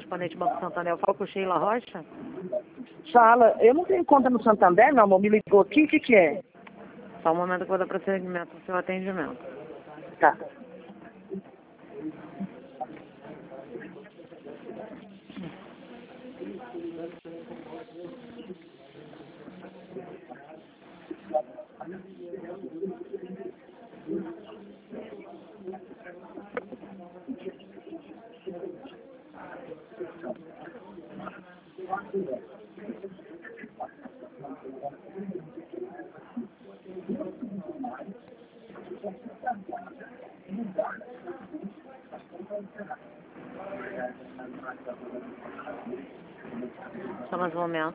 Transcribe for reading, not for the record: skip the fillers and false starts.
correspondente do Banco Santander. Eu falo com Sheila Rocha. Fala, eu não tenho conta no Santander, meu amor, me ligou aqui, o que que é? Só um momento que eu vou dar procedimento no seu atendimento. Tá. Só mais um momento.